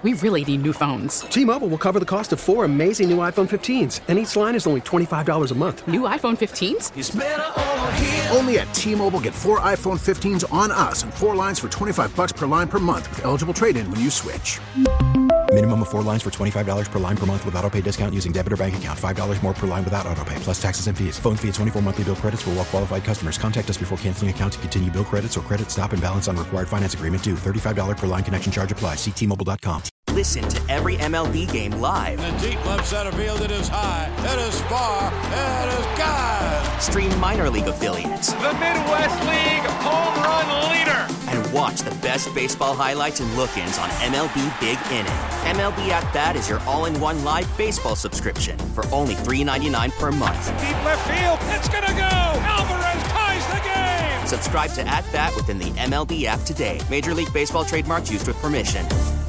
We really need new phones. T-Mobile will cover the cost of 4 amazing new iPhone 15s, and each line is only $25 a month. New iPhone 15s? It's better over here. Only at T-Mobile, get 4 iPhone 15s on us and 4 lines for $25 per line per month with eligible trade-in when you switch. Minimum of 4 lines for $25 per line per month with autopay discount using debit or bank account. $5 more per line without autopay, plus taxes and fees. Phone fee at 24 monthly bill credits for well-qualified customers. Contact us before canceling account to continue bill credits or credit stop and balance on required finance agreement due. $35 per line connection charge applies. See T-Mobile.com. Listen to every MLB game live. In the deep left center field, it is high, it is far, it is gone. Stream minor league affiliates. The Midwest League home run leader. And watch the best baseball highlights and look-ins on MLB Big Inning. MLB At Bat is your all-in-one live baseball subscription for only $3.99 per month. Deep left field, it's gonna go. Alvarez ties the game. Subscribe to At Bat within the MLB app today. Major League Baseball trademarks used with permission.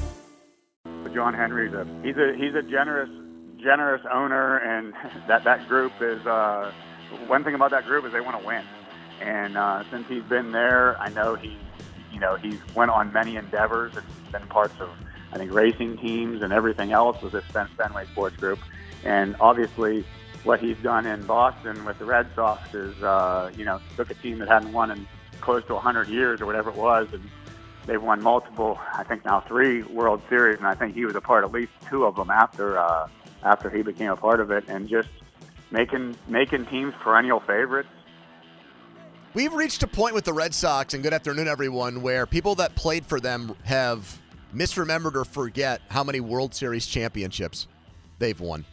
John Henry's he's a generous owner, and that group is one thing about that group is they want to win. And since he's been there, I know he's went on many endeavors and been parts of, I think, racing teams and everything else with this Fenway Sports Group. And obviously, what he's done in Boston with the Red Sox is took a team that hadn't won in close to 100 years or whatever it was, and they've won multiple, I think now 3 World Series, and I think he was a part of at least 2 of them after he became a part of it, and just making teams perennial favorites. We've reached a point with the Red Sox, and good afternoon, everyone, where people that played for them have misremembered or forget how many World Series championships they've won.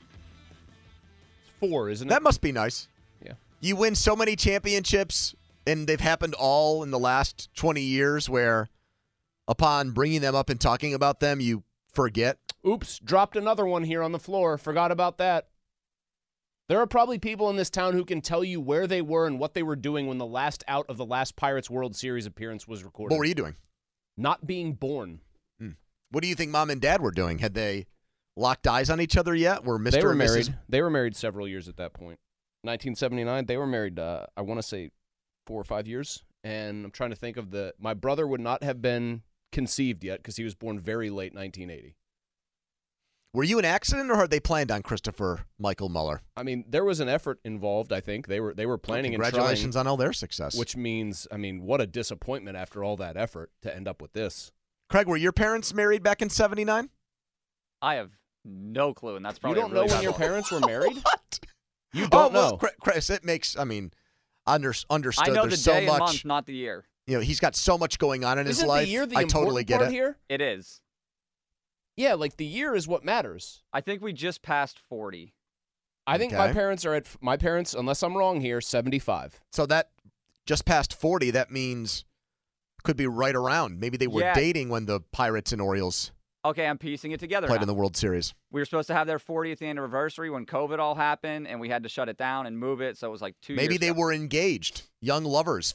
It's 4, isn't it? That must be nice. Yeah. You win so many championships, and they've happened all in the last 20 years where upon bringing them up and talking about them, you forget. Oops, dropped another one here on the floor. Forgot about that. There are probably people in this town who can tell you where they were and what they were doing when the last out of the last Pirates World Series appearance was recorded. What were you doing? Not being born. What do you think Mom and Dad were doing? Had they locked eyes on each other yet? Were Mr. They were and married. Mrs. They were married several years at that point. 1979, they were married, I want to say 4 or 5 years. And I'm trying to think of my brother would not have been conceived yet because he was born very late 1980. Were you an accident, or had they planned on Christopher Michael Muller? I mean, there was an effort involved, I think. They were planning and trying. Congratulations on all their success. Which means, what a disappointment after all that effort to end up with this. Craig, were your parents married back in 79? I have no clue, and that's probably You don't know when your parents were married? What? You don't know. Chris, it makes, understood. I know There's the day so and much, month, not the year. He's got so much going on in his life. The year the I totally get part it. Here? It is. Yeah, the year is what matters. I think we just passed 40. I think my parents are unless I'm wrong here, 75. So that just past 40, that means could be right around. Maybe they were dating when the Pirates and Orioles Okay, I'm piecing it together played now. in the World Series. We were supposed to have their 40th anniversary when COVID all happened, and we had to shut it down and move it, so it was 2 years Maybe they ago. were engaged, young lovers,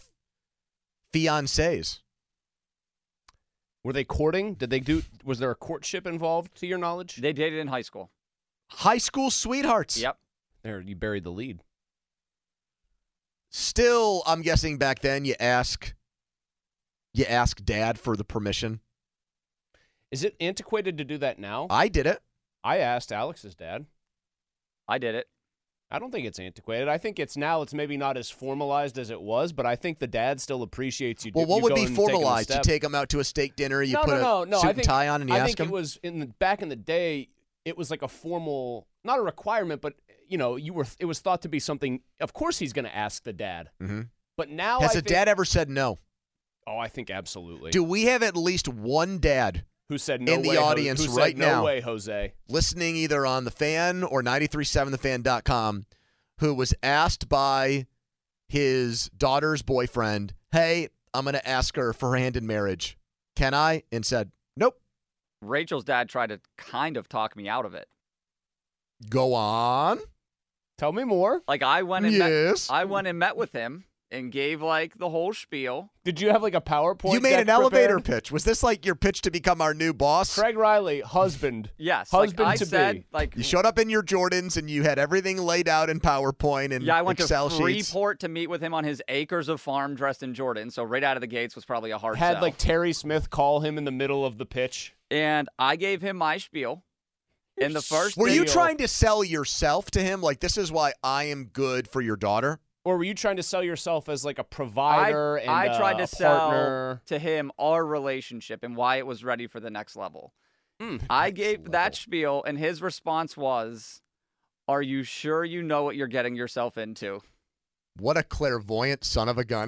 fiancés. Were they courting? Was there a courtship involved, to your knowledge? They dated in high school. High school sweethearts. Yep. There, you buried the lead. Still, I'm guessing back then you ask Dad for the permission. Is it antiquated to do that now? I did it. I asked Alex's dad. I did it. I don't think it's antiquated. I think it's maybe not as formalized as it was, but I think the dad still appreciates you. Well, what would be formalized? You take him out to a steak dinner, you put a suit and tie on, and you ask him? I think it was back in the day, it was like a formal, not a requirement, but it was thought to be something. Of course he's going to ask the dad. Mm-hmm. But now Has a dad ever said no? Oh, I think absolutely. Do we have at least one dad who said no in the audience right now, no way, Jose, listening either on The Fan or 93.7thefan.com, who was asked by his daughter's boyfriend, hey, I'm going to ask her for her hand in marriage. Can I? And said, nope. Rachel's dad tried to kind of talk me out of it. Go on. Tell me more. I went and met with him and gave the whole spiel. Did you have a PowerPoint? You made an elevator pitch. Was this your pitch to become our new boss? Craig Riley, husband. Yes. Husband to be. You showed up in your Jordans and you had everything laid out in PowerPoint and I went Excel to sheets. Freeport to meet with him on his acres of farm dressed in Jordan. So right out of the gates was probably a hard Had sell. Terry Smith call him in the middle of the pitch. And I gave him my spiel. In the first Were you video- trying to sell yourself to him? Like, this is why I am good for your daughter? Or were you trying to sell yourself as like a provider and I tried to a sell partner? to him our relationship and why it was ready for the next level. I gave that spiel, and his response was, "Are you sure you know what you're getting yourself into?" What a clairvoyant son of a gun.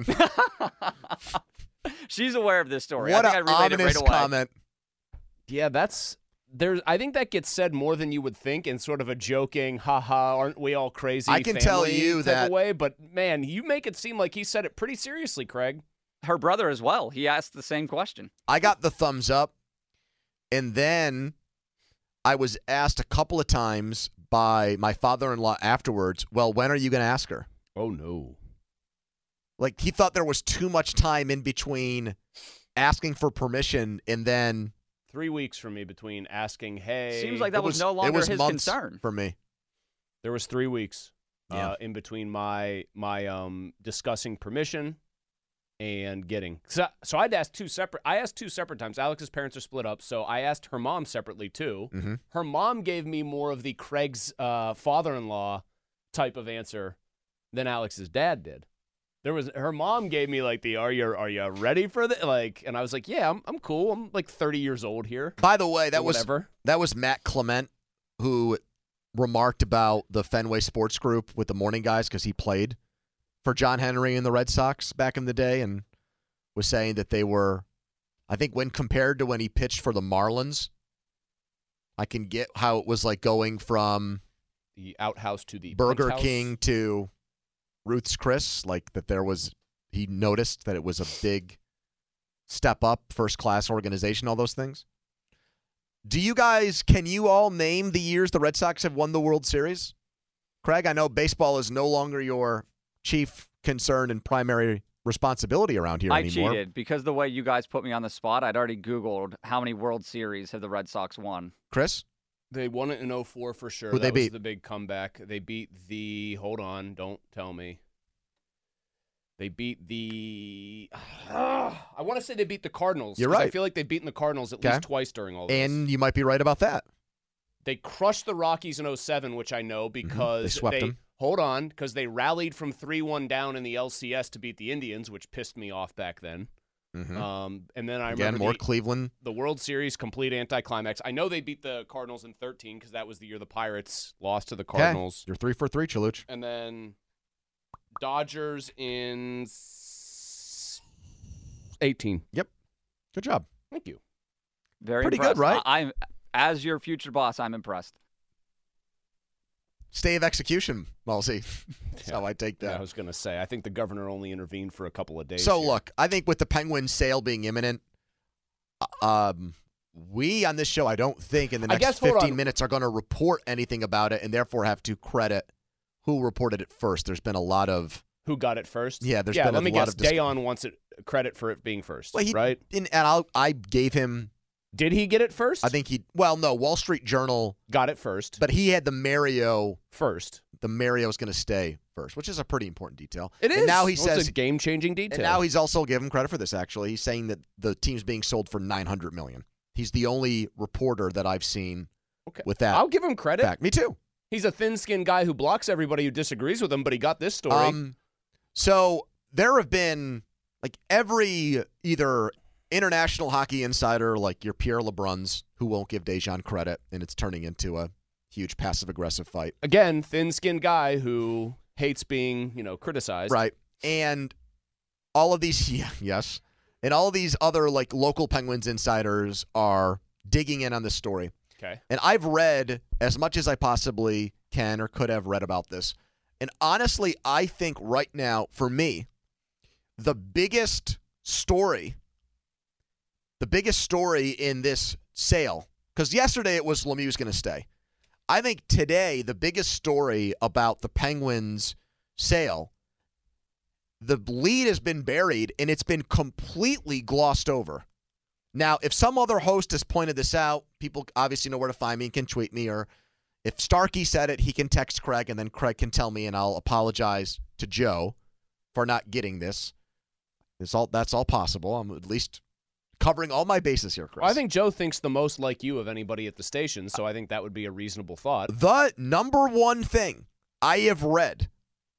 She's aware of this story. What I think an I relayed it ominous right away. comment. Yeah, I think that gets said more than you would think in sort of a joking, haha, aren't we all crazy? I can tell family you type that- of way, but man, you make it seem like he said it pretty seriously, Craig. Her brother as well. He asked the same question. I got the thumbs up, and then I was asked a couple of times by my father-in-law afterwards, well, when are you going to ask her? Oh, no. Like, he thought there was too much time in between asking for permission and then 3 weeks for me between asking, hey. Seems like that was no longer his months concern. for me. There was 3 weeks Yeah. in between my discussing permission and getting. So I asked two separate times. Alex's parents are split up, so I asked her mom separately too. Mm-hmm. Her mom gave me more of the Craig's father-in-law type of answer than Alex's dad did. Her mom gave me like the are you ready for this? Like, and I was like, yeah, I'm cool. I'm like 30 years old here. By the way, that whatever. was Matt Clement who remarked about the Fenway Sports Group with the morning guys because he played for John Henry and the Red Sox back in the day and was saying that they were, I think when compared to when he pitched for the Marlins, I can get how it was like going from the outhouse to the Burger penthouse. King to Ruth's Chris, like that he noticed that it was a big step up, first class organization, all those things. Can you all name the years the Red Sox have won the World Series? Craig, I know baseball is no longer your chief concern and primary responsibility around here anymore. I cheated because the way you guys put me on the spot, I'd already Googled how many World Series have the Red Sox won. Chris? They won it in 2004 for sure. Who'd they That was beat? the big comeback. They beat hold on, don't tell me. They beat I want to say they beat the Cardinals. You're 'cause right. I feel like they've beaten the Cardinals at least twice during all this. And you might be right about that. They crushed the Rockies in 2007, which I know because They swept them. Hold on, because they rallied from 3-1 down in the LCS to beat the Indians, which pissed me off back then. Mm-hmm. And then I Again, remember more Cleveland. the World Series complete anticlimax. I know they beat the Cardinals in 2013 because that was the year the Pirates lost to the Cardinals. You're 3 for 3, Chaluch. And then Dodgers in 2018. Yep. Good job. Thank you. Very Pretty impressed. good, right? I'm as your future boss, I'm impressed. Stay of execution, Malsey. That's how I take that. Yeah, I was going to say, I think the governor only intervened for a couple of days. So, here. look, I think with the Penguins sale being imminent, we on this show, I don't think in the next 15 minutes are going to report anything about it and therefore have to credit who reported it first. There's been a lot of... Who got it first? Yeah, there's been a let me lot guess. of... Dayon wants credit for it being first, well, right? I gave him... Did he get it first? I think no, Wall Street Journal got it first. But he had the Mario first. The Mario's going to stay first, which is a pretty important detail. It is. And now he It's says a game-changing detail. And now he's also given credit for this, actually. He's saying that the team's being sold for $900 million. He's the only reporter that I've seen with that. I'll give him credit. Fact. Me too. He's a thin-skinned guy who blocks everybody who disagrees with him, but he got this story. So there have been, like, every either international hockey insider, like your Pierre LeBruns, who won't give Dejan credit, and it's turning into a huge passive-aggressive fight. Again, thin-skinned guy who hates being, criticized. Right. And all of these, yes. And all of these other, like, local Penguins insiders are digging in on this story. Okay. And I've read as much as I possibly can or could have read about this. And honestly, I think right now, for me, the biggest story in this sale, because yesterday it was Lemieux's going to stay. I think today the biggest story about the Penguins sale, the lead has been buried and it's been completely glossed over. Now, if some other host has pointed this out, people obviously know where to find me and can tweet me, or if Starkey said it, he can text Craig and then Craig can tell me and I'll apologize to Joe for not getting this. That's all possible. I'm at least covering all my bases here, Chris. Well, I think Joe thinks the most like you of anybody at the station, so I think that would be a reasonable thought. The number one thing I have read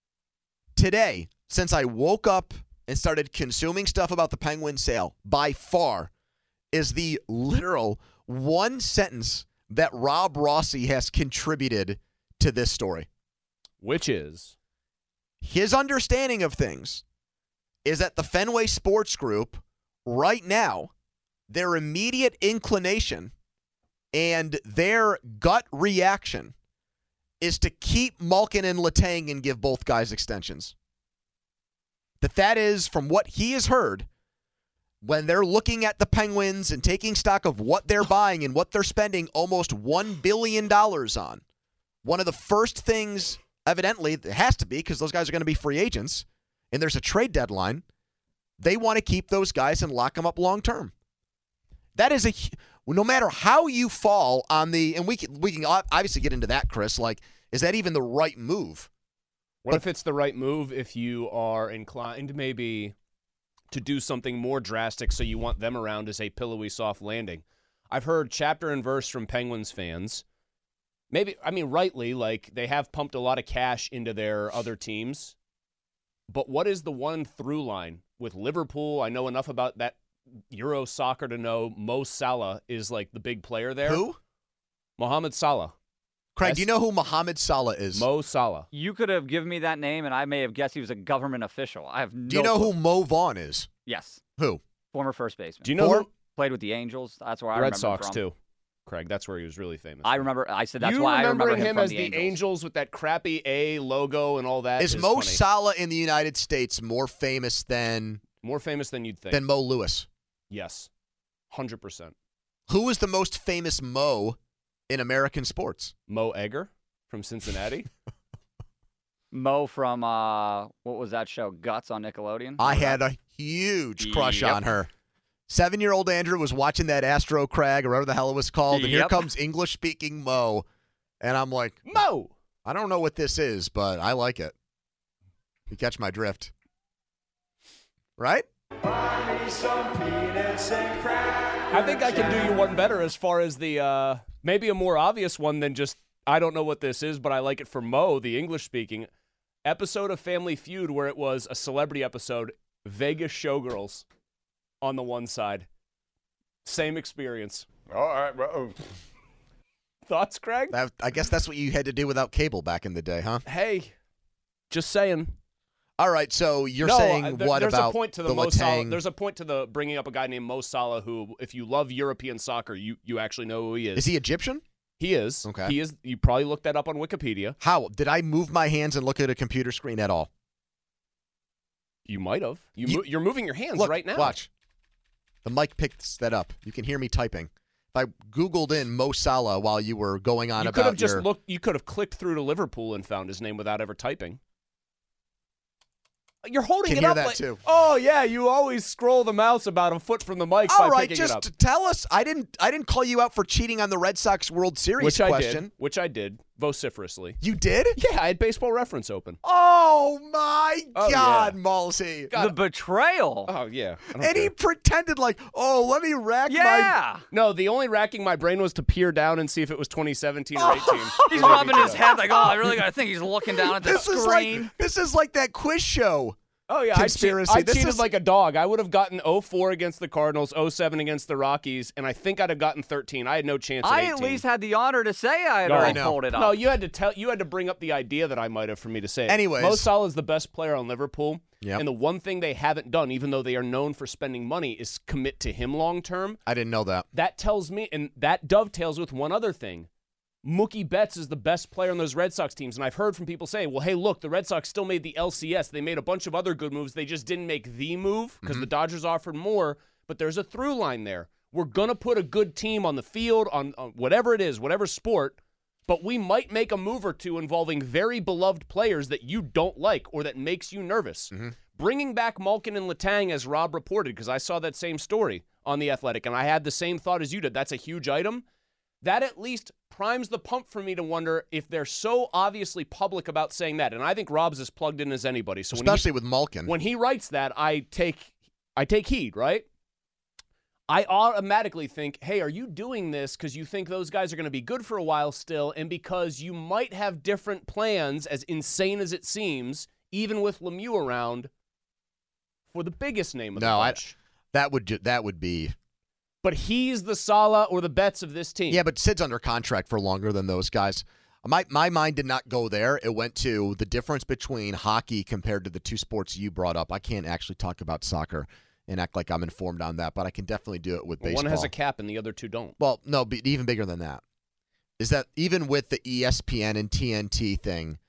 today since I woke up and started consuming stuff about the Penguins sale by far is the literal one sentence that Rob Rossi has contributed to this story. Which is? His understanding of things is that the Fenway Sports Group, right now, their immediate inclination and their gut reaction is to keep Malkin and Letang and give both guys extensions. That is, from what he has heard, when they're looking at the Penguins and taking stock of what they're buying and what they're spending almost $1 billion on, one of the first things, evidently, it has to be because those guys are going to be free agents and there's a trade deadline, they want to keep those guys and lock them up long term. That is no matter how you fall on the, and we can obviously get into that, Chris, like, is that even the right move? What if it's the right move if you are inclined maybe to do something more drastic so you want them around as a pillowy soft landing? I've heard chapter and verse from Penguins fans. Maybe, I mean, rightly, like, they have pumped a lot of cash into their other teams. But what is the one through line with Liverpool? I know enough about that Euro soccer to know Mo Salah is like the big player there. Who? Mohamed Salah. Craig, do you know who Mohamed Salah is? Mo Salah. You could have given me that name, and I may have guessed he was a government official. I have no Do you know clue. who Mo Vaughn is? Yes. Who? Former first baseman. Do you know who? Played with the Angels. That's where I Red remember Sox, him from. too. Craig, that's where he was really famous. I remember. I said that's you why I remember him from as the the Angels with that crappy A logo and all that. Is Mo Salah in the United States more famous than you'd think? Than Mo Lewis? Yes. 100%. Who is the most famous Mo in American sports? Mo Egger from Cincinnati. Mo from, what was that show? Guts on Nickelodeon? I had a huge crush on her. 7-year-old Andrew was watching that Astro Crag or whatever the hell it was called, and here comes English-speaking Mo. And I'm like, Mo! I don't know what this is, but I like it. You catch my drift. Right? I think I can do you one better as far as the maybe a more obvious one than just I don't know what this is, but I like it for Mo, the English-speaking episode of Family Feud where it was a celebrity episode, Vegas Showgirls on the one side. Same experience. All right, bro. Thoughts, Craig? I guess that's what you had to do without cable back in the day, huh? Hey, just saying. All right, so you're saying what there's about a point to the Mo Salah, there's a point to the bringing up a guy named Mo Salah who, if you love European soccer, you actually know who he is. Is he Egyptian? He is. Okay. He is. You probably looked that up on Wikipedia. How? Did I move my hands and look at a computer screen at all? You might have. You're moving your hands look, right now. Watch. The mic picks that up. You can hear me typing. If I Googled in Mo Salah while you were going on you about could have just looked. You could have clicked through to Liverpool and found his name without ever typing. You're holding Can it hear up that like, too. Oh yeah, you always scroll the mouse about a foot from the mic All by right, picking it up. just tell us. I didn't call you out for cheating on the Red Sox World Series question. Which I did vociferously. You did? Yeah, I had Baseball Reference open. Oh my God, yeah. Malsey! The betrayal. Oh yeah, and he pretended like, oh, let me rack Yeah. No, the only racking my brain was to peer down and see if it was 2017 or 18. He's rubbing his head like, oh, I really got to think he's looking down at the This screen. This is like that quiz show. Oh, yeah. Conspiracy. I cheated like a dog. I would have gotten 0-4 against the Cardinals, 0-7 against the Rockies, and I think I'd have gotten 13. I had no chance at 18. I at least had the honor to say I had already pulled it up. No, you had to bring up the idea that I might have for me to say it. Anyways. Mo Salah is the best player on Liverpool, Yep. and the one thing they haven't done, even though they are known for spending money, is commit to him long term. I didn't know that. That tells me, and that dovetails with one other thing. Mookie Betts is the best player on those Red Sox teams, and I've heard from people saying, well, hey, look, the Red Sox still made the LCS. They made a bunch of other good moves. They just didn't make the move because the Dodgers offered more, but there's a through line there. We're going to put a good team on the field, on whatever it is, whatever sport, but we might make a move or two involving very beloved players that you don't like or that makes you nervous. Bringing back Malkin and Letang, as Rob reported, because I saw that same story on The Athletic, and I had the same thought as you did. That's a huge item. That at least primes the pump for me to wonder if they're so obviously public about saying that. And I think Rob's as plugged in as anybody. So especially with Malkin. When he writes that, I take heed, right? I automatically think, hey, are you doing this because you think those guys are going to be good for a while still, and because you might have different plans, as insane as it seems, even with Lemieux around, for the biggest name of the bunch? That would be. But he's the Salah or the Betts of this team. Yeah, but Sid's under contract for longer than those guys. My mind did not go there. It went to the difference between hockey compared to the two sports you brought up. I can't actually talk about soccer and act like I'm informed on that, but I can definitely do it with baseball. One has a cap and the other two don't. Well, no, but even bigger than that is that even with the ESPN and TNT thing,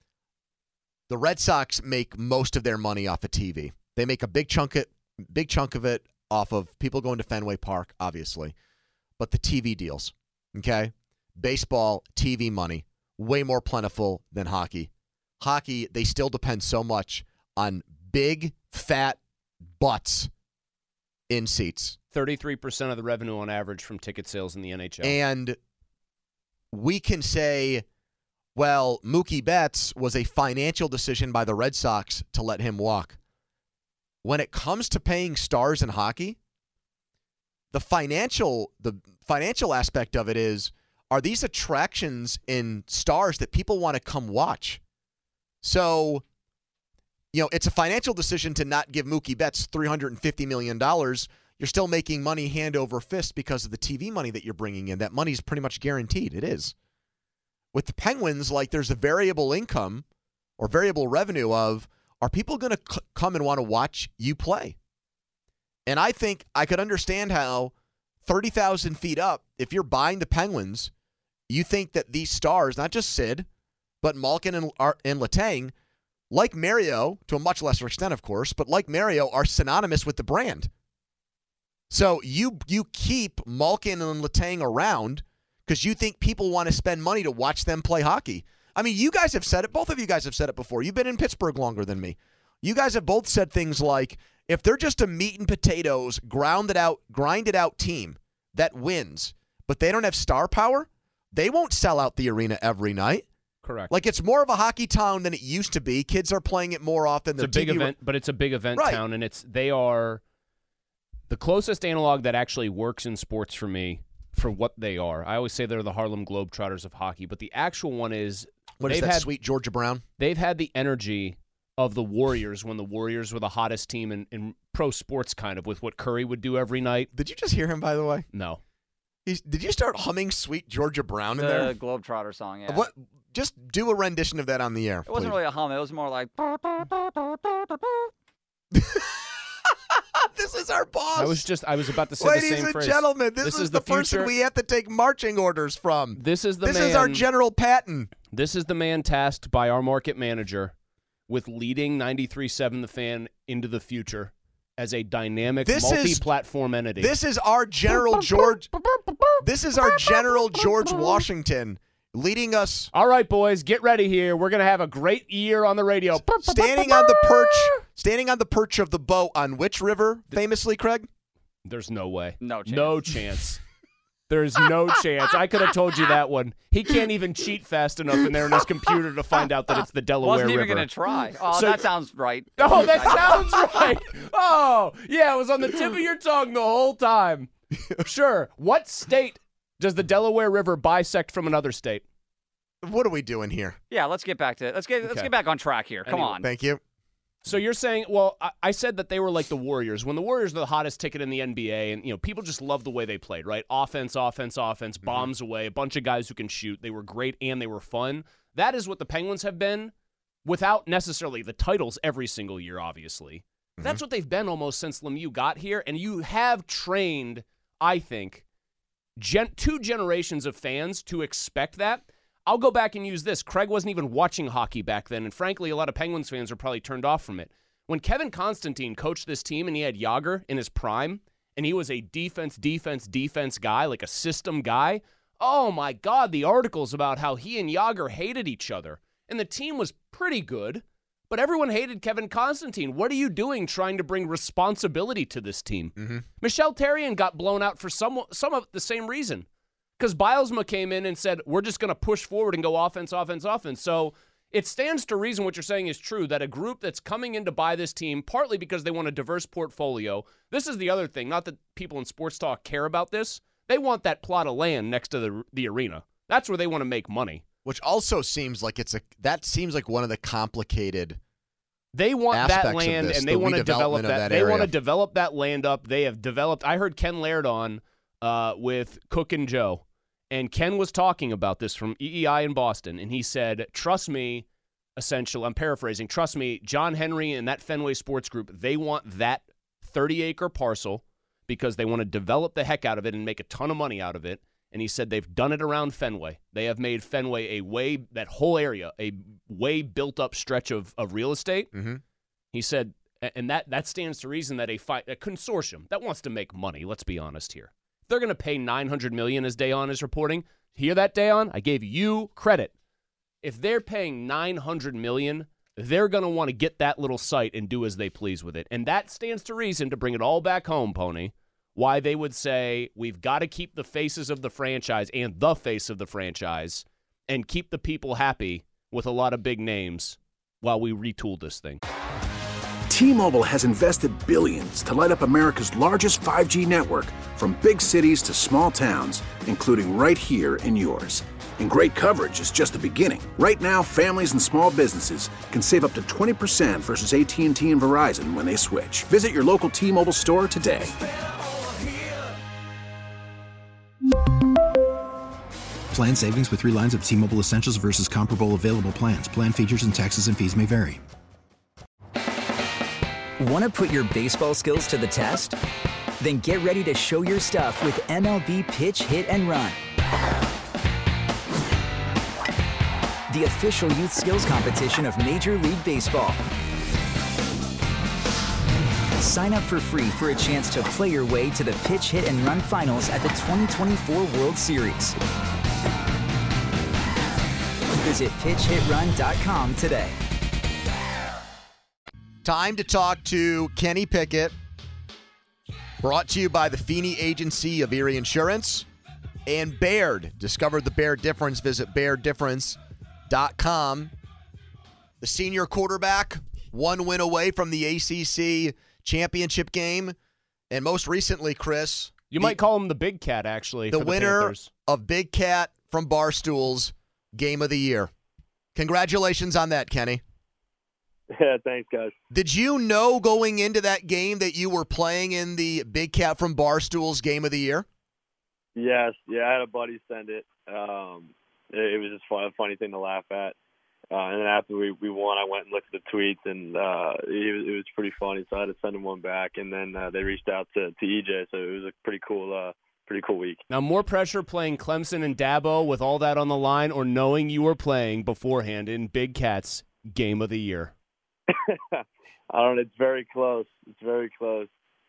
the Red Sox make most of their money off of TV. They make a big chunk of it off of people going to Fenway Park, obviously, but the TV deals, okay? Baseball, TV money, way more plentiful than hockey. Hockey, they still depend so much on big, fat butts in seats. 33% of the revenue on average from ticket sales in the NHL. And we can say, well, Mookie Betts was a financial decision by the Red Sox to let him walk. When it comes to paying stars in hockey, the financial aspect of it is, are these attractions in stars that people want to come watch? So, it's a financial decision to not give Mookie Betts $350 million. You're still making money hand over fist because of the TV money that you're bringing in. That money's pretty much guaranteed. It is. With the Penguins, there's a variable income or variable revenue of, are people going to come and want to watch you play? And I think I could understand how 30,000 feet up, if you're buying the Penguins, you think that these stars, not just Sid, but Malkin and Letang, like Mario, to a much lesser extent, of course, but like Mario, are synonymous with the brand. So you keep Malkin and Letang around because you think people want to spend money to watch them play hockey. I mean, you guys have said it. Both of you guys have said it before. You've been in Pittsburgh longer than me. You guys have both said things like, if they're just a meat and potatoes, grinded out team that wins, but they don't have star power, they won't sell out the arena every night. Correct. It's more of a hockey town than it used to be. Kids are playing it more often. It's a big event, but it's a big event town, and they are the closest analog that actually works in sports for me for what they are. I always say they're the Harlem Globetrotters of hockey, but the actual one is, what is that, sweet Georgia Brown? They've had the energy of the Warriors when the Warriors were the hottest team in pro sports, kind of, with what Curry would do every night. Did you just hear him, by the way? No. Did you start humming Sweet Georgia Brown in there? The Globetrotter song, yeah. What? Just do a rendition of that on the air. It wasn't really a hum. It was more like... This is our boss. I was about to say Ladies the same and phrase. Gentlemen, this is the person we have to take marching orders from. This is our General Patton. This is the man tasked by our market manager with leading 93.7 The Fan into the future as a dynamic, multi-platform entity. This is our General George. This is our General George Washington leading us. All right, boys, get ready here. We're going to have a great year on the radio. Standing on the perch of the boat on which river, famously, Craig? There's no way. No chance. No chance. There's no chance. I could have told you that one. He can't even cheat fast enough in there in his computer to find out that it's the Delaware River. Wasn't even going to try. Oh, that sounds right. Oh, that sounds right. Oh, yeah, it was on the tip of your tongue the whole time. Sure. What state does the Delaware River bisect from another state? What are we doing here? Yeah, let's get back to let's get back on track here. Come on. Thank you. So you're saying, well, I said that they were like the Warriors. When the Warriors are the hottest ticket in the NBA, and people just love the way they played, right? Offense, bombs away, a bunch of guys who can shoot. They were great and they were fun. That is what the Penguins have been without necessarily the titles every single year, obviously. Mm-hmm. That's what they've been almost since Lemieux got here, and you have trained, I think, two generations of fans to expect that. I'll go back and use this. Craig wasn't even watching hockey back then, and frankly, a lot of Penguins fans are probably turned off from it. When Kevin Constantine coached this team and he had Jágr in his prime, and he was a defense guy, like a system guy, oh my God, the articles about how he and Jágr hated each other. And the team was pretty good, but everyone hated Kevin Constantine. What are you doing trying to bring responsibility to this team? Mm-hmm. Michel Therrien got blown out for some of the same reason. Because Bilesma came in and said, we're just going to push forward and go offense. So it stands to reason what you're saying is true, that a group that's coming in to buy this team, partly because they want a diverse portfolio. This is the other thing, not that people in sports talk care about this. They want that plot of land next to the arena. That's where they want to make money. Which also seems like that seems like one of the complicated. They want that land, and they want to develop that. They want to develop that land up. They have developed. I heard Ken Laird on with Cook and Joe, and Ken was talking about this from EEI in Boston, and he said, "Trust me." Essentially, I'm paraphrasing. Trust me, John Henry and that Fenway Sports Group. They want that 30-acre parcel because they want to develop the heck out of it and make a ton of money out of it. And he said they've done it around Fenway. They have made Fenway that whole area, a way built-up stretch of real estate. Mm-hmm. He said, and that stands to reason that a consortium that wants to make money, let's be honest here. If they're going to pay $900 million, as Dayon is reporting, hear that, Dayon? I gave you credit. If they're paying $900 million, they're going to want to get that little site and do as they please with it. And that stands to reason, to bring it all back home, Pony, why they would say we've got to keep the faces of the franchise and the face of the franchise and keep the people happy with a lot of big names while we retool this thing. T-Mobile has invested billions to light up America's largest 5G network, from big cities to small towns, including right here in yours. And great coverage is just the beginning. Right now, families and small businesses can save up to 20% versus AT&T and Verizon when they switch. Visit your local T-Mobile store today. Plan savings with 3 lines of T-Mobile Essentials versus comparable available plans. Plan features and taxes and fees may vary. Want to put your baseball skills to the test? Then get ready to show your stuff with MLB Pitch, Hit, and Run. The official youth skills competition of Major League Baseball. Sign up for free for a chance to play your way to the Pitch, Hit, and Run finals at the 2024 World Series. Visit pitchhitrun.com today. Time to talk to Kenny Pickett. Brought to you by the Feeney Agency of Erie Insurance and Baird. Discover the Baird difference. Visit BairdDifference.com. The senior quarterback, 1 win away from the ACC championship game. And most recently, Chris. You might call him the Big Cat, actually. The winner Panthers. of Big Cat from Barstool's Game of the Year. Congratulations on that, Kenny. Yeah, thanks, guys. Did you know going into that game that you were playing in the Big Cat from Barstool's Game of the Year? Yes. Yeah, I had a buddy send it. It was just a funny thing to laugh at. And then after we won, I went and looked at the tweets, and it was pretty funny, so I had to send him one back. And then they reached out to EJ, so it was a pretty cool week. Now, more pressure playing Clemson and Dabo with all that on the line, or knowing you were playing beforehand in Big Cat's Game of the Year? I don't know. It's very close. It's very close.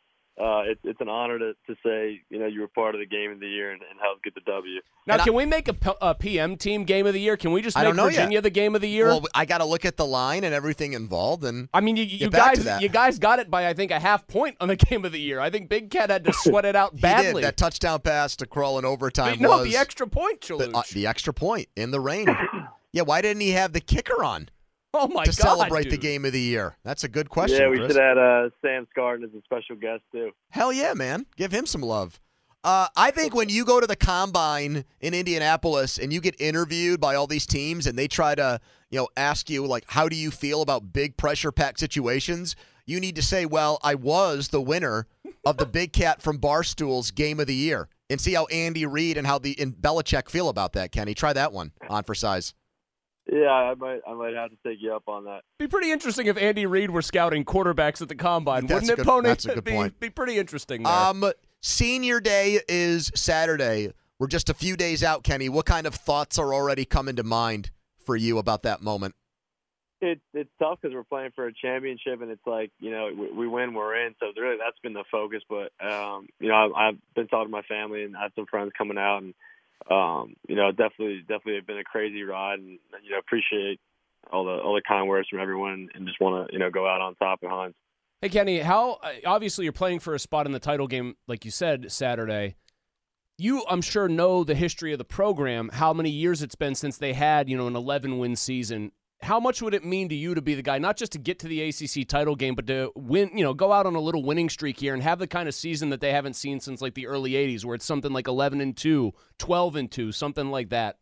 It's an honor to say, you were part of the Game of the Year and help get the W. Now, can we make a PM team Game of the Year? Can we just make Virginia the Game of the Year? Well, I got to look at the line and everything involved. And I mean, you guys got it by, I think, a half point on the Game of the Year. I think Big Cat had to sweat it out badly. He did. That touchdown pass to Krull in overtime was the extra point, the extra point in the rain. Yeah, why didn't he have the kicker on? Oh, my God, to celebrate dude. the Game of the Year. That's a good question, Yeah, we Chris. should have Sam Scarton as a special guest, too. Hell yeah, man. Give him some love. I think when you go to the Combine in Indianapolis and you get interviewed by all these teams and they try to, ask you, like, how do you feel about big pressure-packed situations, you need to say, well, I was the winner of the Big Cat from Barstool's Game of the Year. And see how Andy Reid and Belichick feel about that, Kenny. Try that one on for size. Yeah, I might have to take you up on that. Be pretty interesting if Andy Reid were scouting quarterbacks at the Combine, wouldn't it, Pony? That's a good point. Be pretty interesting there. Senior Day is Saturday. We're just a few days out, Kenny. What kind of thoughts are already coming to mind for you about that moment? It's tough because we're playing for a championship, and it's like, we win, we're in. So really, that's been the focus. But I've been talking to my family, and I have some friends coming out, and definitely been a crazy ride, and appreciate all the kind words from everyone, and just want to go out on top at Heinz. Hey Kenny, how obviously you're playing for a spot in the title game, like you said, Saturday. You, I'm sure, know the history of the program, how many years it's been since they had an 11-win season. how much would it mean to you to be the guy, not just to get to the ACC title game, but to win, go out on a little winning streak here and have the kind of season that they haven't seen since like the early 80s, where it's something like 11-2, 12-2, something like that?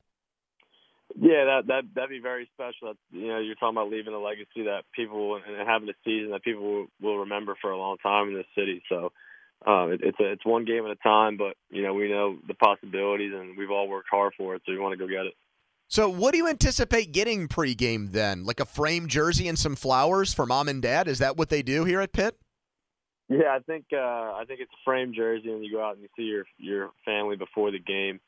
Yeah, that'd be very special. You're talking about leaving a legacy that people and having a season that people will remember for a long time in this city. So it's one game at a time, but we know the possibilities, and we've all worked hard for it. So we want to go get it. So what do you anticipate getting pregame then? Like a framed jersey and some flowers for mom and dad? Is that what they do here at Pitt? Yeah, I think it's a framed jersey, and you go out and you see your family before the game.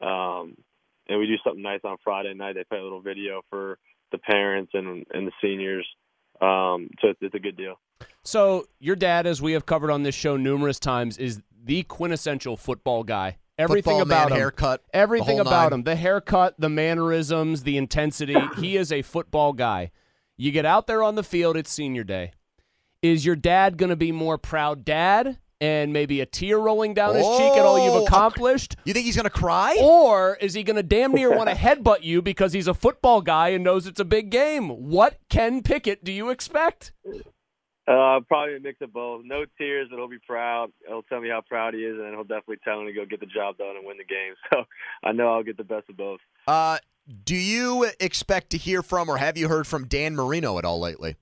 And we do something nice on Friday night. They play a little video for the parents and the seniors. So it's a good deal. So your dad, as we have covered on this show numerous times, is the quintessential football guy. Everything football about man, him, haircut, everything the whole about nine. him, the haircut, the mannerisms, the intensity. He is a football guy. You get out there on the field, it's senior day. Is your dad going to be more proud dad and maybe a tear rolling down his cheek at all you've accomplished? You think he's going to cry? Or is he going to damn near want to headbutt you because he's a football guy and knows it's a big game? What Ken Pickett do you expect? Probably a mix of both. No tears, but he'll be proud. He'll tell me how proud he is, and he'll definitely tell him to go get the job done and win the game. So I know I'll get the best of both. Do you expect to hear from, or have you heard from Dan Marino at all lately?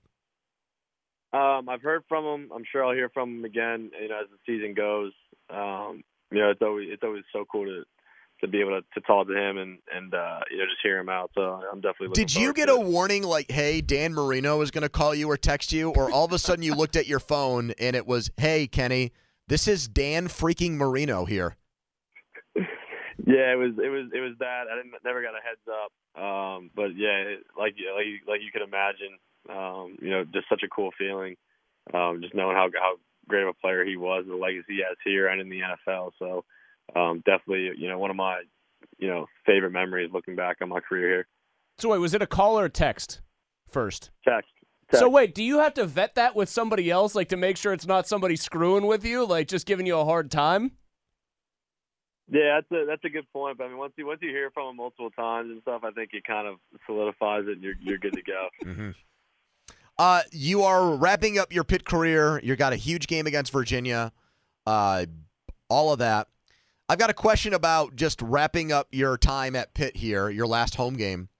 I've heard from him. I'm sure I'll hear from him again. As the season goes. It's always so cool to be able to talk to him and just hear him out. So I'm definitely looking Did you get a warning like, hey, Dan Marino is going to call you or text you, or all of a sudden you looked at your phone and it was, hey, Kenny, this is Dan freaking Marino here? Yeah, it was that. I never got a heads up. But yeah, like you could imagine, just such a cool feeling, just knowing how great of a player he was, the legacy he has here and in the NFL. So definitely, one of my, favorite memories looking back on my career here. So wait, was it a call or a text first? Text. So wait, do you have to vet that with somebody else, like to make sure it's not somebody screwing with you, like just giving you a hard time? Yeah, that's a good point. But I mean, once you hear from him multiple times and stuff, I think it kind of solidifies it, and you're good to go. Mm-hmm. You are wrapping up your Pitt career. You got a huge game against Virginia. All of that. I've got a question about just wrapping up your time at Pitt here, your last home game.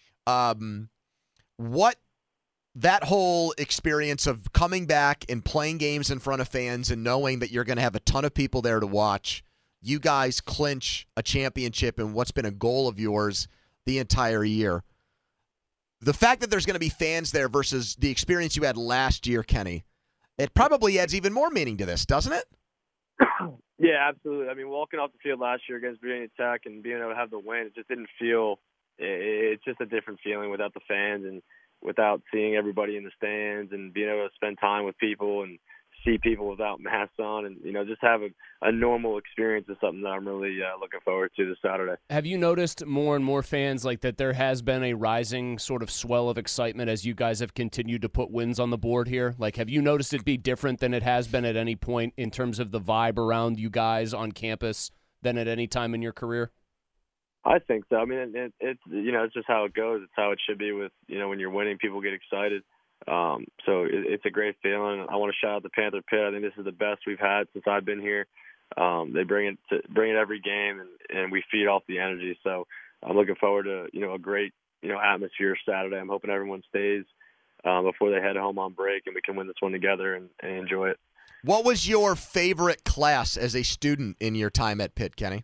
What that whole experience of coming back and playing games in front of fans and knowing that you're going to have a ton of people there to watch, you guys clinch a championship in what's been a goal of yours the entire year. The fact that there's going to be fans there versus the experience you had last year, Kenny, it probably adds even more meaning to this, doesn't it? Yeah, absolutely. I mean, walking off the field last year against Virginia Tech and being able to have the win, it just didn't feel – it's just a different feeling without the fans and without seeing everybody in the stands and being able to spend time with people and see people without masks on and, just have a normal experience is something that I'm really looking forward to this Saturday. Have you noticed more and more fans like that there has been a rising sort of swell of excitement as you guys have continued to put wins on the board here? Like, have you noticed it be different than it has been at any point in terms of the vibe around you guys on campus than at any time in your career? I think so. I mean, it's just how it goes. It's how it should be with, when you're winning, people get excited. So it's a great feeling. I want to shout out the Panther Pit. I think this is the best we've had since I've been here. They bring it every game, and we feed off the energy. So I'm looking forward to a great atmosphere Saturday. I'm hoping everyone stays before they head home on break, and we can win this one together and enjoy it. What was your favorite class as a student in your time at Pitt, Kenny?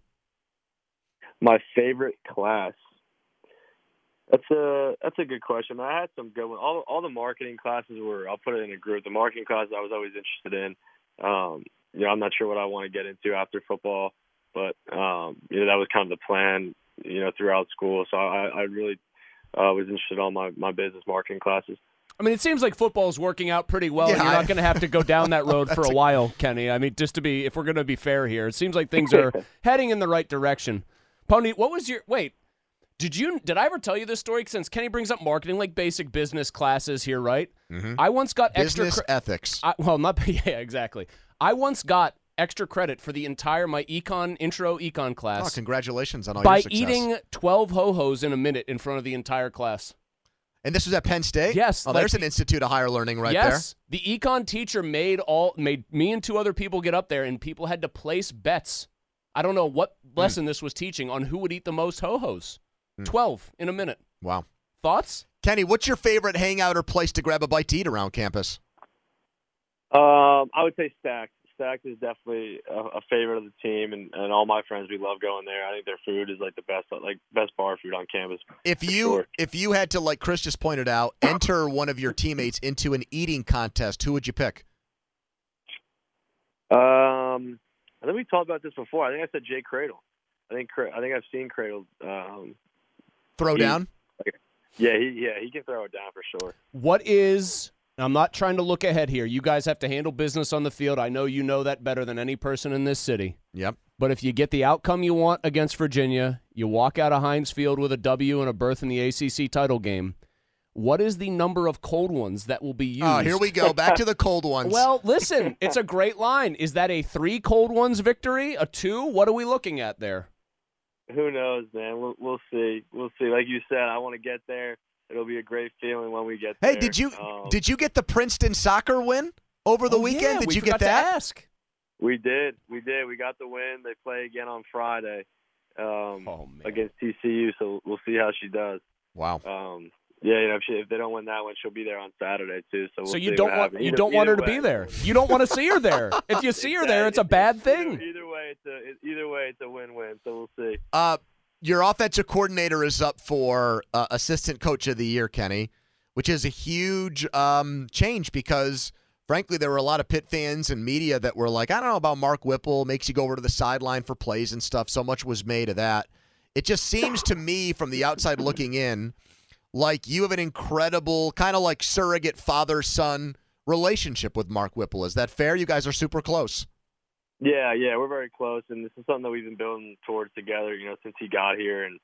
My favorite class. That's a good question. I had some good ones. All the marketing classes were. I'll put it in a group. The marketing class I was always interested in. I'm not sure what I want to get into after football, but that was kind of the plan. Throughout school. So I really was interested in all my business marketing classes. I mean, it seems like football's working out pretty well. Yeah, and you're not going to have to go down that road for a while, Kenny. I mean, if we're going to be fair here, it seems like things are heading in the right direction. Pony, what was your wait? Did I ever tell you this story? Since Kenny brings up marketing, like basic business classes here, right? Mm-hmm. I once got business ethics. Yeah, exactly. I once got extra credit for the entire my intro econ class. Oh, congratulations on all by your success. eating 12 ho-hos in a minute in front of the entire class. And this was at Penn State? Yes. Oh, there's an institute of higher learning right there. Yes. The econ teacher made me and 2 other people get up there, and people had to place bets. I don't know what lesson this was teaching on who would eat the most ho-hos. 12 in a minute. Wow. Thoughts? Kenny, what's your favorite hangout or place to grab a bite to eat around campus? I would say Stacked. Stacked is definitely a favorite of the team, and all my friends, we love going there. I think their food is like the best bar food on campus. If you had to, like Chris just pointed out, enter one of your teammates into an eating contest, who would you pick? I think we talked about this before. I think I said Jay Cradle. I think I've seen Cradle throw down. Yeah, he can throw it down for sure. What is? I'm not trying to look ahead here. You guys have to handle business on the field. I know you know that better than any person in this city. Yep. But if you get the outcome you want against Virginia, you walk out of Heinz Field with a W and a berth in the ACC title game. What is the number of cold ones that will be used? Oh, here we go. Back to the cold ones. Well, listen, it's a great line. Is that a 3 cold ones victory? A 2? What are we looking at there? Who knows, man? We'll see. We'll see. Like you said, I want to get there. It'll be a great feeling when we get there. Hey, did you get the Princeton soccer win over the weekend? Yeah, did we you forgot get that? to ask. We did. We got the win. They play again on Friday against TCU, so we'll see how she does. Wow. Yeah, if they don't win that one, she'll be there on Saturday too. So, you don't want her to be there. You don't want to see her there. If you see her there, it's a bad thing. Either way, it's a win-win. So we'll see. Your offensive coordinator is up for assistant coach of the year, Kenny, which is a huge change because, frankly, there were a lot of Pitt fans and media that were like, I don't know about Mark Whipple, makes you go over to the sideline for plays and stuff. So much was made of that. It just seems to me from the outside looking in like you have an incredible kind of like surrogate father-son relationship with Mark Whipple. Is that fair? You guys are super close. Yeah, we're very close, and this is something that we've been building towards together, since he got here. And,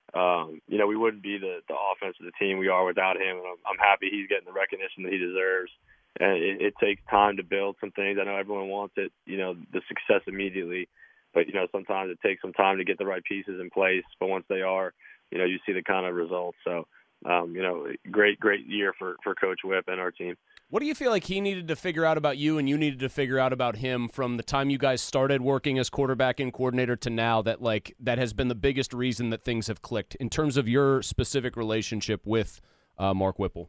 we wouldn't be the offense of the team we are without him, and I'm happy he's getting the recognition that he deserves. And it takes time to build some things. I know everyone wants it, the success immediately, but, sometimes it takes some time to get the right pieces in place. But once they are, you see the kind of results. So, great year for Coach Whip and our team. What do you feel like he needed to figure out about you and you needed to figure out about him from the time you guys started working as quarterback and coordinator to now that has been the biggest reason that things have clicked in terms of your specific relationship with Mark Whipple?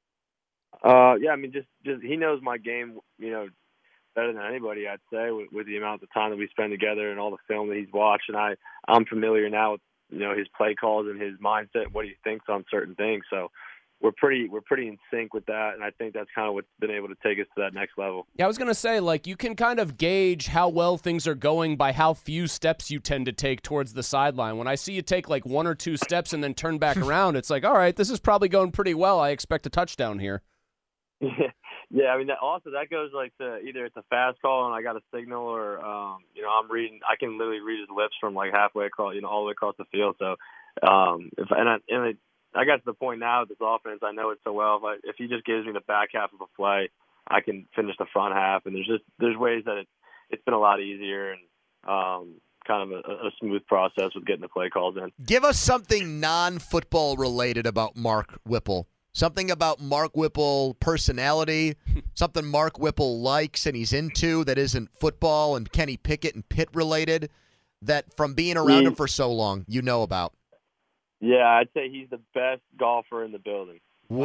Just he knows my game, better than anybody, I'd say, with the amount of time that we spend together and all the film that he's watched. And I'm familiar now with, his play calls and his mindset, what he thinks on certain things. So we're pretty in sync with that, and I think that's kind of what's been able to take us to that next level. Yeah, I was going to say, you can kind of gauge how well things are going by how few steps you tend to take towards the sideline. When I see you take 1 or 2 steps and then turn back around, it's like, all right, this is probably going pretty well. I expect a touchdown here. Yeah, that goes to either it's a fast call and I got a signal, or I'm reading. I can literally read his lips from halfway across, all the way across the field. So, I got to the point now with this offense, I know it so well. If he just gives me the back half of a play, I can finish the front half. And there's ways that it's been a lot easier and kind of a smooth process with getting the play calls in. Give us something non-football related about Mark Whipple. Something about Mark Whipple personality, something Mark Whipple likes and he's into that isn't football and Kenny Pickett and Pitt related, that from being around him for so long you know about. Yeah, I'd say he's the best golfer in the building. Whoa!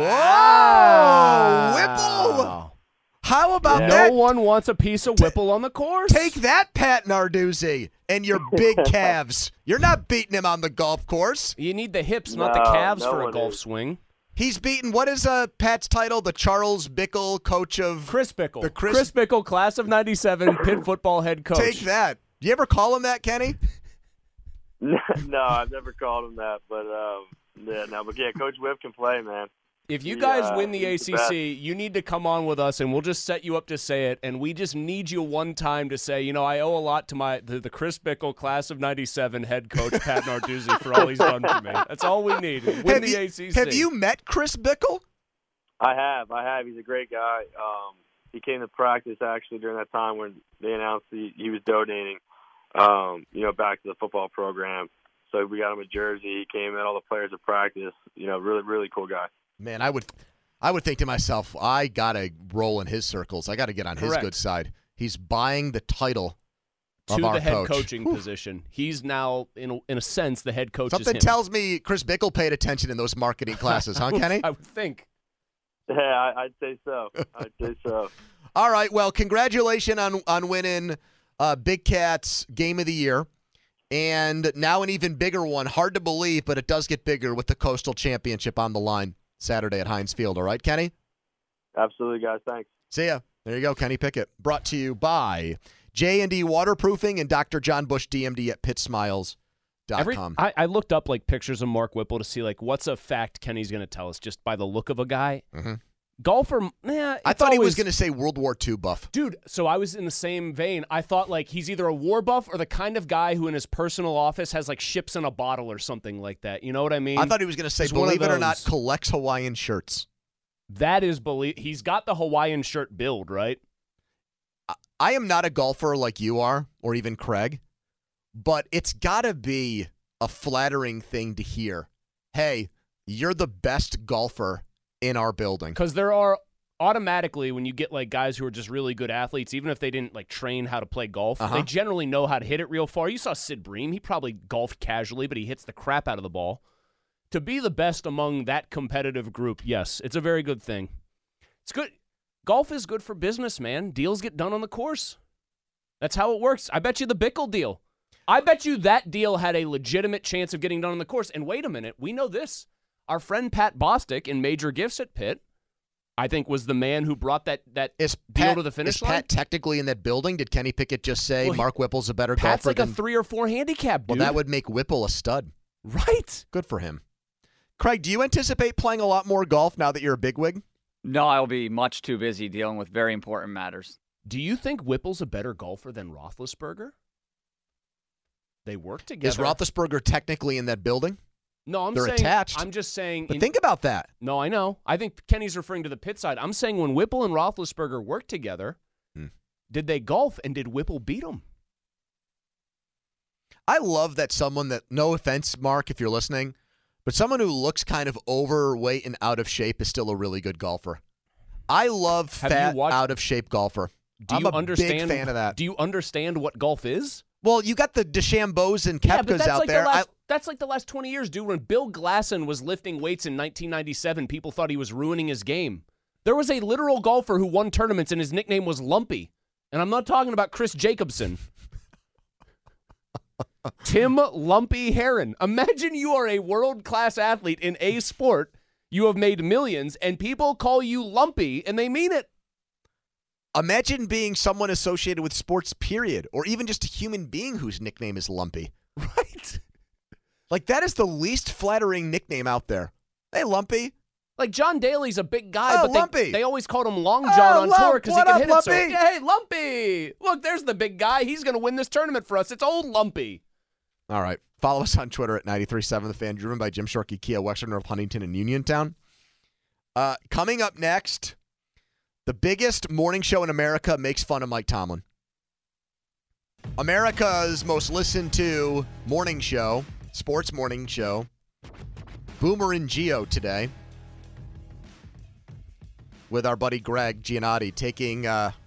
Whipple! How about that? No one wants a piece of Whipple on the course. Take that, Pat Narduzzi, and your big calves. You're not beating him on the golf course. You need the hips, not the calves for a golf swing. He's beaten, what is Pat's title? The Charles Bickle coach of... Chris Bickle. The Chris Bickle, class of 97, Pitt football head coach. Take that. Do you ever call him that, Kenny? No, I've never called him that, but Coach Whip can play, man. If you guys win the ACC, you need to come on with us, and we'll just set you up to say it. And we just need you one time to say, I owe a lot to the Chris Bickle class of '97 head coach Pat Narduzzi for all he's done for me. That's all we need. Win the ACC. Have you met Chris Bickle? I have. He's a great guy. He came to practice actually during that time when they announced he was donating, back to the football program. So we got him a jersey. He came, met all the players at practice. Really, really cool guy. Man, I would think to myself, I got to roll in his circles. I got to get on his good side. He's buying the title of our to the head coach. coaching position. He's now, in a sense, the head coach. Something is him. tells me Chris Bickle paid attention in those marketing classes, huh, Kenny? I would think. Yeah, I'd say so. All right, well, congratulations on winning Big Cat's Game of the Year. And now an even bigger one. Hard to believe, but it does get bigger with the Coastal Championship on the line Saturday at Heinz Field. All right, Kenny? Absolutely, guys. Thanks. See ya. There you go, Kenny Pickett. Brought to you by J&D Waterproofing and Dr. John Bush, DMD at pittsmiles.com. I looked up pictures of Mark Whipple to see what's a fact Kenny's going to tell us just by the look of a guy. Mm-hmm. Golfer, I thought he was going to say World War II buff. Dude, so I was in the same vein. I thought he's either a war buff or the kind of guy who in his personal office has ships in a bottle or something like that. You know what I mean? I thought he was going to say, believe it or not, collects Hawaiian shirts. That is he's got the Hawaiian shirt build, right? I am not a golfer like you are, or even Craig, but it's got to be a flattering thing to hear. Hey, you're the best golfer in our building. Because there are automatically, when you get guys who are just really good athletes, even if they didn't train how to play golf, they generally know how to hit it real far. You saw Sid Bream. He probably golfed casually, but he hits the crap out of the ball. To be the best among that competitive group, yes, it's a very good thing. It's good. Golf is good for business, man. Deals get done on the course. That's how it works. I bet you the Bickle deal. I bet you that deal had a legitimate chance of getting done on the course. And wait a minute, we know this. Our friend Pat Bostic in Major Gifts at Pitt, I think, was the man who brought that deal to the finish line. Is Pat technically in that building? Did Kenny Pickett just say Mark Whipple's a better Pat's golfer than... a 3 or 4 handicap, dude. Well, that would make Whipple a stud. Right. Good for him. Craig, do you anticipate playing a lot more golf now that you're a bigwig? No, I'll be much too busy dealing with very important matters. Do you think Whipple's a better golfer than Roethlisberger? They work together. Is Roethlisberger technically in that building? No, They're attached. I'm just saying. But think about that. No, I know. I think Kenny's referring to the Pitt side. I'm saying when Whipple and Roethlisberger worked together, did they golf and did Whipple beat them? I love that someone that, no offense, Mark, if you're listening, but someone who looks kind of overweight and out of shape is still a really good golfer. I love fat, out-of-shape golfer. I'm a big fan of that. Do you understand what golf is? Well, you got the DeChambeaus and Koepkas out there. That's the last 20 years, dude. When Bill Glasson was lifting weights in 1997, people thought he was ruining his game. There was a literal golfer who won tournaments, and his nickname was Lumpy. And I'm not talking about Chris Jacobson. Tim Lumpy Heron. Imagine you are a world-class athlete in a sport. You have made millions, and people call you Lumpy, and they mean it. Imagine being someone associated with sports, period, or even just a human being whose nickname is Lumpy. Right. That is the least flattering nickname out there. Hey, Lumpy. John Daly's a big guy, but Lumpy. They always called him Long John on tour because he could hit Lumpy? it so. Yeah, hey, Lumpy. Look, there's the big guy. He's going to win this tournament for us. It's old Lumpy. All right. Follow us on Twitter at 93.7 The Fan, driven by Jim Shorkey, Kia, Wexford, North Huntington, and Uniontown. Coming up next, the biggest morning show in America makes fun of Mike Tomlin. America's most listened to morning show, sports morning show, Boomer and Gio today, with our buddy Greg Giannotti taking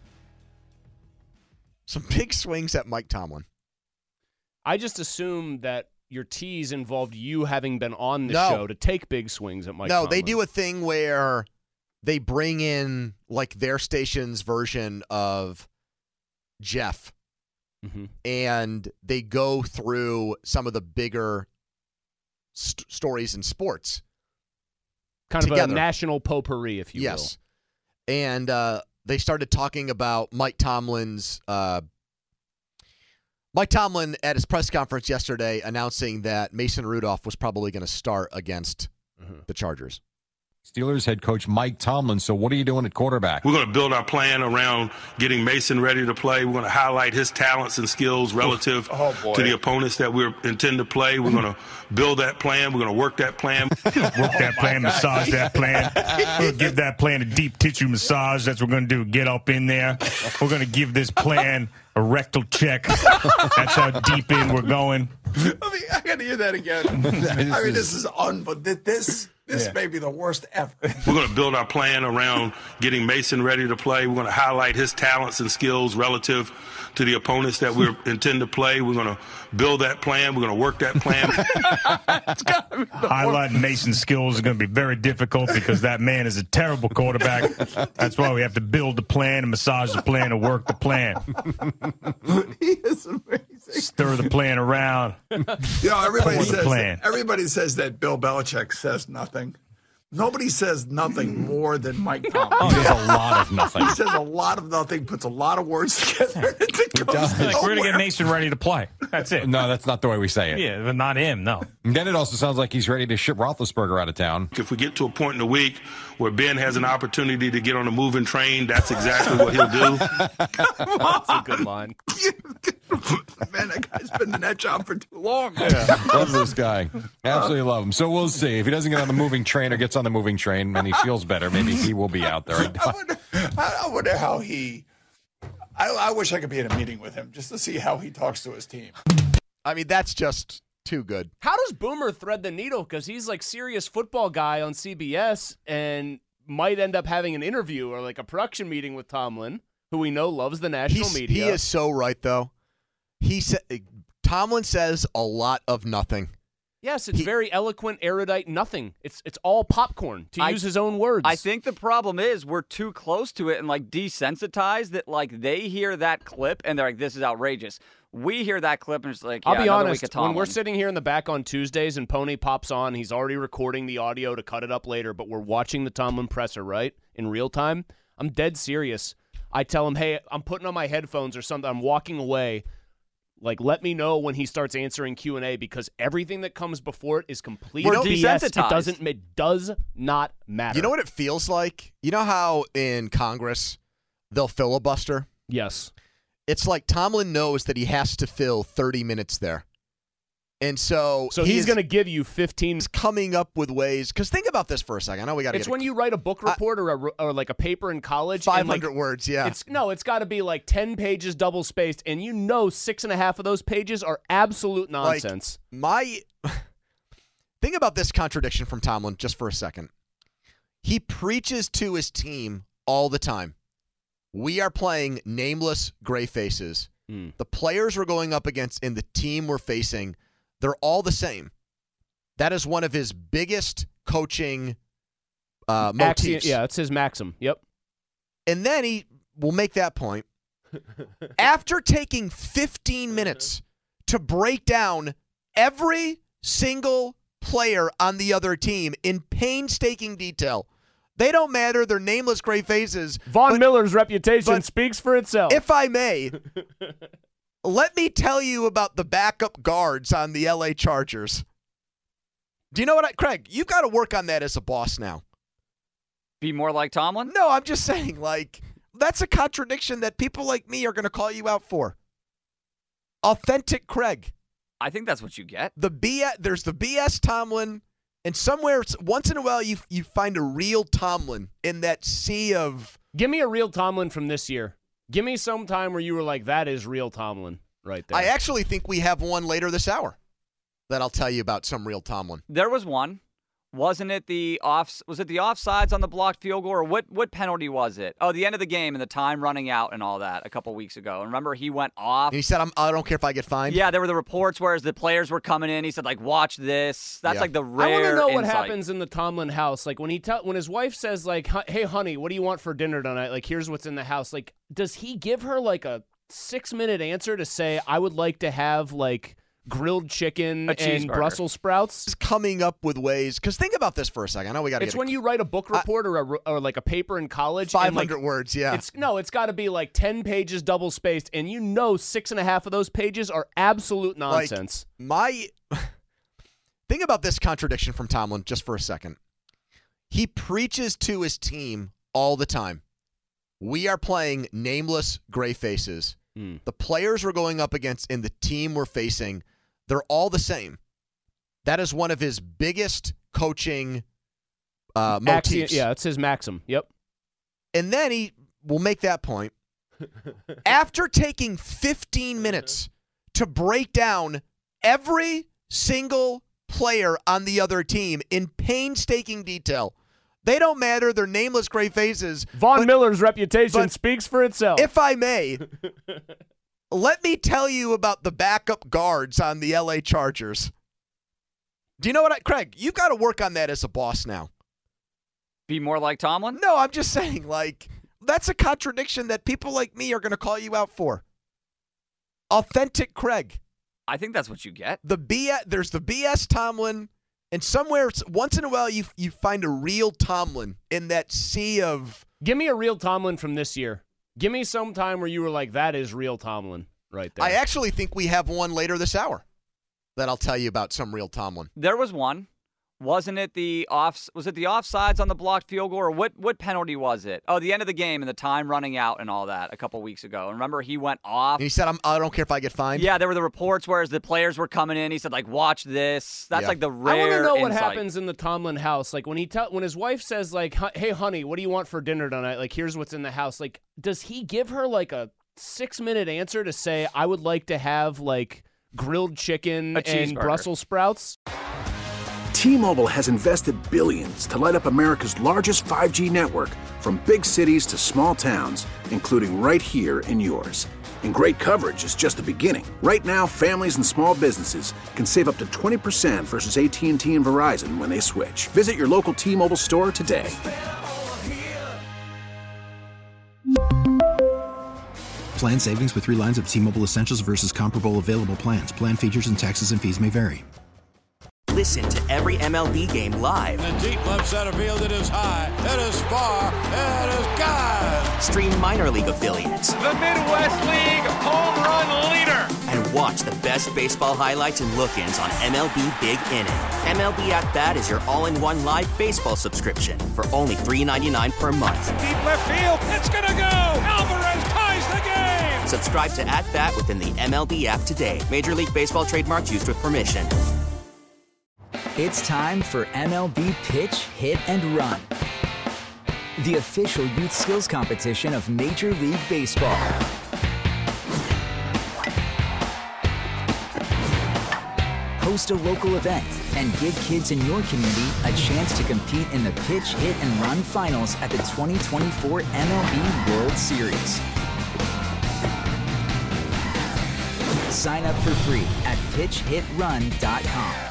some big swings at Mike Tomlin. I just assume that your tease involved you having been on the show to take big swings at Mike Tomlin. No, they do a thing where they bring in their station's version of Jeff, and they go through some of the bigger stories in sports. Kind together. of a national potpourri, if you will. Yes. And they started talking about Mike Tomlin's Mike Tomlin at his press conference yesterday announcing that Mason Rudolph was probably going to start against the Chargers. Steelers head coach Mike Tomlin. So what are you doing at quarterback? We're going to build our plan around getting Mason ready to play. We're going to highlight his talents and skills relative to the opponents that we intend to play. We're going to build that plan. We're going to work that plan. Work that plan, massage that plan. We're going to give that plan a deep tissue massage. That's what we're going to do. Get up in there. We're going to give this plan a rectal check. That's how deep in we're going. I got to hear that again. This is This may be the worst ever. We're going to build our plan around getting Mason ready to play. We're going to highlight his talents and skills relative to the opponents that we intend to play. We're going to build that plan. We're going to work that plan. Highlighting Mason's skills is going to be very difficult because that man is a terrible quarterback. That's why we have to build the plan and massage the plan and work the plan. He is amazing. Stir the plan around. Everybody says that Bill Belichick says nothing. Nobody says nothing more than Mike Tomlin. Oh, there's a lot of nothing. He says a lot of nothing, puts a lot of words together. Like, we're going to get Mason ready to play. That's it. No, that's not the way we say it. Yeah, but not him, no. And then it also sounds like he's ready to ship Roethlisberger out of town. If we get to a point in the week where Ben has an opportunity to get on a moving train, that's exactly what he'll do. That's a good line. Man, that guy's been in that job for too long. Yeah, love this guy. Absolutely love him. So we'll see. If he doesn't get on the moving train or gets on the moving train and he feels better, maybe he will be out there. I wonder how he... I wish I could be in a meeting with him just to see how he talks to his team. I mean, that's just too good. How does Boomer thread the needle? Because he's like serious football guy on CBS and might end up having an interview or like a production meeting with Tomlin, who we know loves the national media. He is so right, though. Tomlin says a lot of nothing. Yes, it's very eloquent, erudite, nothing. It's all popcorn, to use his own words. I think the problem is we're too close to it and like desensitized that like they hear that clip and they're like, this is outrageous. We hear that clip and it's like, yeah, I'll be another honest, week of Tomlin. when we're sitting here in the back on Tuesdays and Pony pops on, he's already recording the audio to cut it up later, but we're watching the Tomlin presser, right, in real time. I'm dead serious. I tell him, hey, I'm putting on my headphones or something. I'm walking away. Like, let me know when he starts answering Q&A because everything that comes before it is complete BS. It does not matter. You know what it feels like? You know how in Congress they'll filibuster? Yes. It's like Tomlin knows that he has to fill 30 minutes there. And so he's going to give you 15. He's coming up with ways. Because think about this for a second. I know we got to It's when you write a book report or like a paper in college. 500 words, yeah. It's got to be like 10 pages double spaced, and you know 6.5 of those pages are absolute nonsense. Think about this contradiction from Tomlin just for a second. He preaches to his team all the time. We are playing nameless gray faces. The players we're going up against and the team we're facing, they're all the same. That is one of his biggest coaching motifs. Yeah, it's his maxim. Yep. And then he will make that point. After taking 15 minutes to break down every single player on the other team in painstaking detail. They don't matter. They're nameless gray faces. Von Miller's reputation speaks for itself. If I may, let me tell you about the backup guards on the LA Chargers. Do you know what, Craig? You've got to work on that as a boss now. Be more like Tomlin? No, I'm just saying, like, that's a contradiction that people like me are going to call you out for. Authentic Craig. I think that's what you get. There's the BS Tomlin, and somewhere, once in a while, you find a real Tomlin in that sea of... Give me a real Tomlin from this year. Give me some time where you were like, that is real Tomlin right there. I actually think we have one later this hour that I'll tell you about, some real Tomlin. There was one. Wasn't it the offsides on the blocked field goal, or what penalty was it? Oh, the end of the game and the time running out and all that a couple weeks ago. And remember, he went off. And he said, I don't care if I get fined? Yeah, there were the reports where as the players were coming in, he said, like, watch this. That's like the rare I want to know what insight. happens in the Tomlin house. Like, when his wife says, like, hey, honey, what do you want for dinner tonight? Like, here's what's in the house. Like, does he give her, like, a 6-minute answer to say, I would like to have, like, grilled chicken and Brussels sprouts? He's coming up with ways. Because think about this for a second. I know we got to. It's when you write a book report or like a paper in college. 500 words, yeah. It's got to be like 10 pages double spaced, and you know 6.5 of those pages are absolute nonsense. Think about this contradiction from Tomlin just for a second. He preaches to his team all the time. We are playing nameless gray faces. The players we're going up against and the team we're facing, they're all the same. That is one of his biggest coaching motifs. Yeah, it's his maxim. Yep. And then he will make that point. After taking 15 minutes to break down every single player on the other team in painstaking detail. They don't matter. They're nameless gray faces. Von Miller's reputation speaks for itself. If I may, let me tell you about the backup guards on the LA Chargers. Do you know what, Craig, you got to work on that as a boss now. Be more like Tomlin? No, I'm just saying, that's a contradiction that people like me are going to call you out for. Authentic Craig. I think that's what you get. There's the BS Tomlin, and somewhere, once in a while, you find a real Tomlin in that sea of... Give me a real Tomlin from this year. Give me some time where you were like, that is real Tomlin right there. I actually think we have one later this hour that I'll tell you about, some real Tomlin. There was one. Wasn't it the offsides on the blocked field goal, or what penalty was it? Oh, the end of the game and the time running out and all that a couple weeks ago. And remember, he went off. And he said, I don't care if I get fined? Yeah, there were the reports where as the players were coming in, he said, watch this. That's the rare I want to know what insight. happens in the Tomlin house. When his wife says, hey, honey, what do you want for dinner tonight? Here's what's in the house. Does he give her, a 6-minute answer to say, I would like to have, grilled chicken and Brussels sprouts? T-Mobile has invested billions to light up America's largest 5G network, from big cities to small towns, including right here in yours. And great coverage is just the beginning. Right now, families and small businesses can save up to 20% versus AT&T and Verizon when they switch. Visit your local T-Mobile store today. Plan savings with 3 lines of T-Mobile Essentials versus comparable available plans. Plan features and taxes and fees may vary. Listen to every MLB game live. In the deep left center field, it is high, it is far, it is God. Stream minor league affiliates. The Midwest League home run leader. And watch the best baseball highlights and look-ins on MLB Big Inning. MLB At Bat is your all-in-one live baseball subscription for only $3.99 per month. Deep left field, it's gonna go. Alvarez ties the game. Subscribe to At Bat within the MLB app today. Major League Baseball trademarks used with permission. It's time for MLB Pitch, Hit, and Run, the official youth skills competition of Major League Baseball. Host a local event and give kids in your community a chance to compete in the Pitch, Hit, and Run finals at the 2024 MLB World Series. Sign up for free at pitchhitrun.com.